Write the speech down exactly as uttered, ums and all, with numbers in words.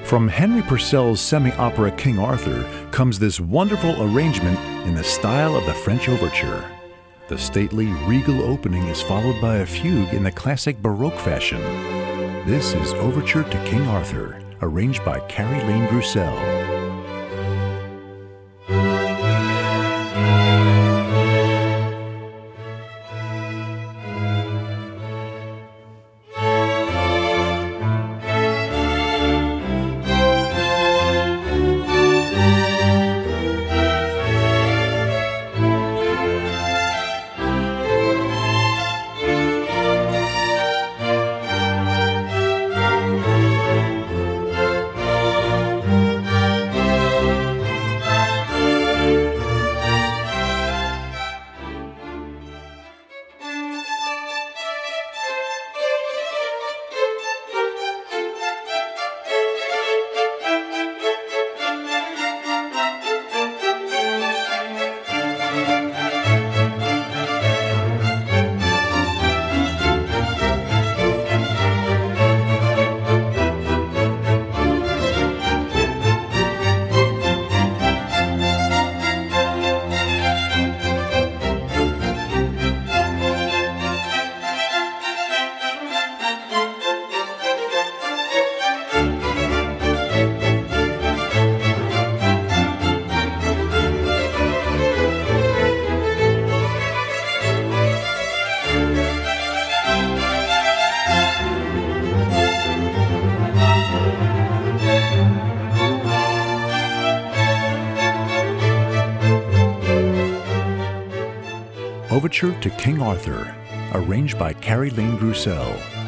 From Henry Purcell's semi-opera King Arthur comes this wonderful arrangement in the style of the French overture. The stately, regal opening is followed by a fugue in the classic Baroque fashion. This is Overture to King Arthur, arranged by Carrie Lane Grussell. Overture to King Arthur, arranged by Carrie Lane Grussell.